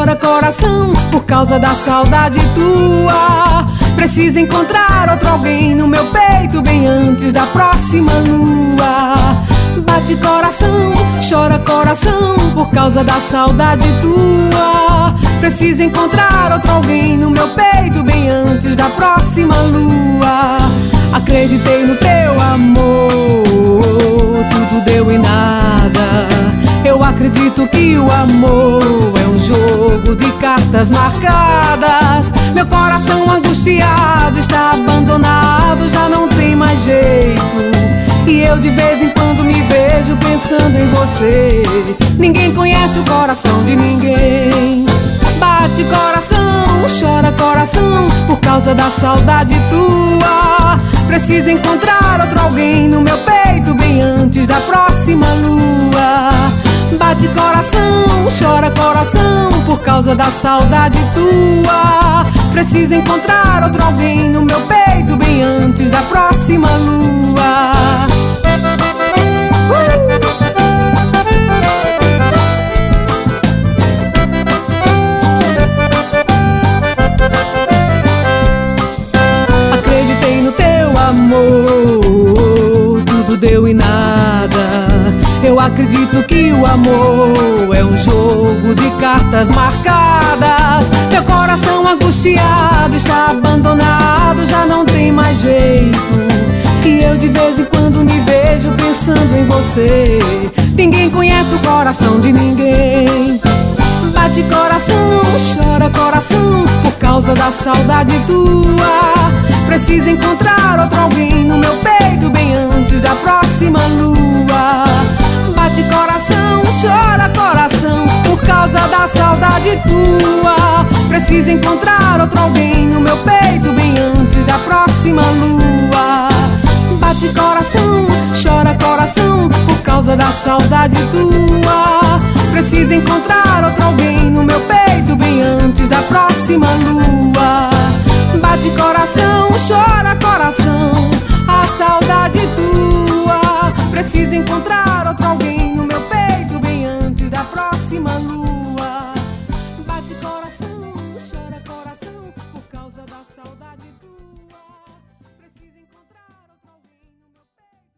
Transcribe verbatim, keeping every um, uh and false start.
chora coração por causa da saudade tua. Preciso encontrar outro alguém no meu peito bem antes da próxima lua. Bate coração, chora coração por causa da saudade tua. Preciso encontrar outro alguém no meu peito bem antes da próxima lua. Acreditei no teu amor, tudo deu em nada. Eu acredito que o amor é um jogo de cartas marcadas. Meu coração angustiado está abandonado, já não tem mais jeito. E eu de vez em quando me vejo pensando em você. Ninguém conhece o coração de ninguém. Bate coração, chora coração por causa da saudade tua. Preciso encontrar outro alguém no meu peito bem antes da próxima lua. Bate coração, chora coração por causa da saudade tua. Preciso encontrar outro alguém no meu peito bem antes da próxima lua. Acreditei no teu amor, tudo deu em nada. Eu acredito que o amor é um jogo de cartas marcadas. Meu coração angustiado está abandonado, já não tem mais jeito. E eu de vez em quando me vejo pensando em você. Ninguém conhece o coração de ninguém. Bate coração, chora coração por causa da saudade tua. Preciso encontrar outro alguém no meu peito bem antes da próxima lua. Bate coração, chora coração por causa da saudade tua. Preciso encontrar outro alguém no meu peito bem antes da próxima lua. Bate coração, chora coração por causa da saudade tua. Preciso encontrar outro alguém no meu peito bem antes da próxima lua. Bate coração, chora coração, a saudade tua. Preciso encontrar